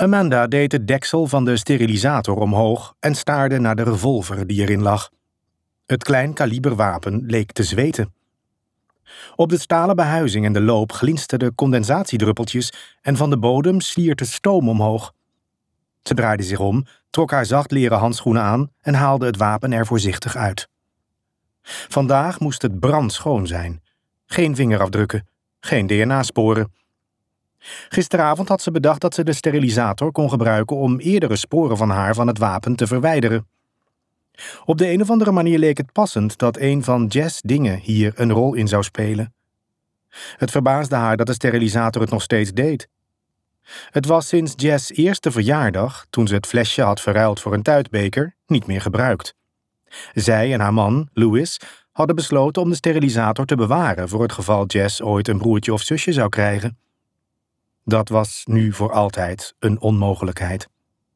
Amanda deed het deksel van de sterilisator omhoog en staarde naar de revolver die erin lag. Het kleinkaliberwapen leek te zweten. Op de stalen behuizing en de loop glinsterden condensatiedruppeltjes en van de bodem sliertte stoom omhoog. Ze draaide zich om, trok haar zacht leren handschoenen aan en haalde het wapen er voorzichtig uit. Vandaag moest het brandschoon zijn. Geen vingerafdrukken, geen DNA-sporen. Gisteravond had ze bedacht dat ze de sterilisator kon gebruiken om eerdere sporen van haar van het wapen te verwijderen. Op de een of andere manier leek het passend dat een van Jess' dingen hier een rol in zou spelen. Het verbaasde haar dat de sterilisator het nog steeds deed. Het was sinds Jess' eerste verjaardag, toen ze het flesje had verruild voor een tuitbeker, niet meer gebruikt. Zij en haar man, Louis, hadden besloten om de sterilisator te bewaren voor het geval Jess ooit een broertje of zusje zou krijgen. Dat was nu voor altijd een onmogelijkheid.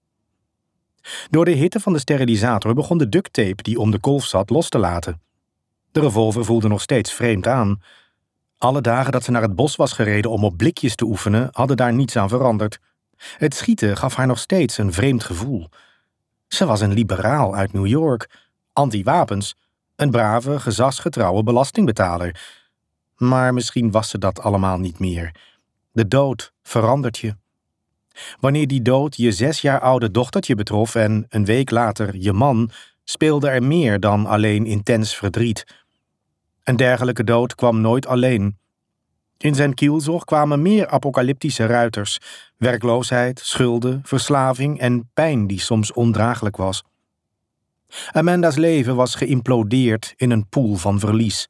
Door de hitte van de sterilisator begon de ducttape die om de kolf zat los te laten. De revolver voelde nog steeds vreemd aan. Alle dagen dat ze naar het bos was gereden om op blikjes te oefenen, hadden daar niets aan veranderd. Het schieten gaf haar nog steeds een vreemd gevoel. Ze was een liberaal uit New York, anti-wapens, een brave, gezagsgetrouwe belastingbetaler. Maar misschien was ze dat allemaal niet meer. De dood verandert je. Wanneer die dood je 6 jaar oude dochtertje betrof en een week later je man, speelde er meer dan alleen intens verdriet. Een dergelijke dood kwam nooit alleen. In zijn kielzog kwamen meer apocalyptische ruiters, werkloosheid, schulden, verslaving en pijn die soms ondraaglijk was. Amanda's leven was geïmplodeerd in een poel van verlies.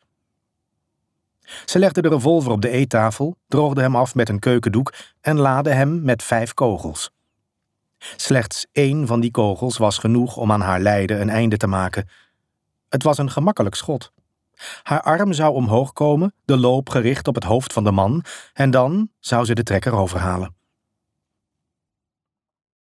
Ze legde de revolver op de eettafel, droogde hem af met een keukendoek en laadde hem met 5 kogels. Slechts 1 van die kogels was genoeg om aan haar lijden een einde te maken. Het was een gemakkelijk schot. Haar arm zou omhoog komen, de loop gericht op het hoofd van de man, en dan zou ze de trekker overhalen.